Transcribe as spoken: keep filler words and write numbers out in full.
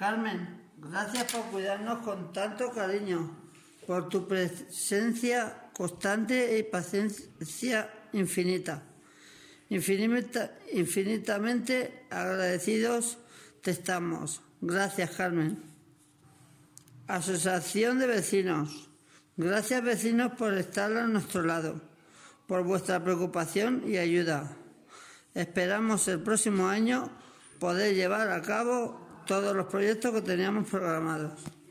Carmen, gracias por cuidarnos con tanto cariño, por tu presencia constante y paciencia infinita. Infinita, infinitamente agradecidos te estamos. Gracias, Carmen. Asociación de Vecinos. Gracias, vecinos, por estar a nuestro lado, por vuestra preocupación y ayuda. Esperamos el próximo año poder llevar a cabo todos los proyectos que teníamos programados.